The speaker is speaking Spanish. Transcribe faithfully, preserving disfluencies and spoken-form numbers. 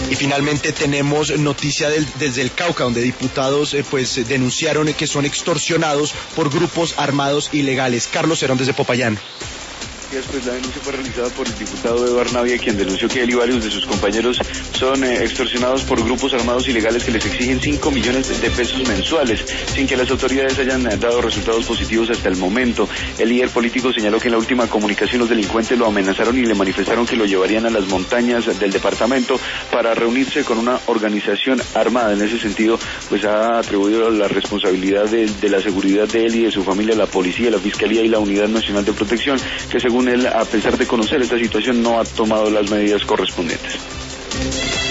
Y finalmente tenemos noticia del, desde el Cauca, donde diputados eh, pues denunciaron que son extorsionados por grupos armados ilegales. Carlos Cerón desde Popayán. Después la denuncia fue realizada por el diputado Eduardo Navia, quien denunció que él y varios de sus compañeros son eh, extorsionados por grupos armados ilegales que les exigen cinco millones de pesos mensuales, sin que las autoridades hayan eh, dado resultados positivos hasta el momento. El líder político señaló que en la última comunicación los delincuentes lo amenazaron y le manifestaron que lo llevarían a las montañas del departamento para reunirse con una organización armada. En ese sentido, pues ha atribuido la responsabilidad de, de la seguridad de él y de su familia a la policía, la fiscalía y la Unidad Nacional de Protección, que según él, a pesar de conocer esta situación, no ha tomado las medidas correspondientes.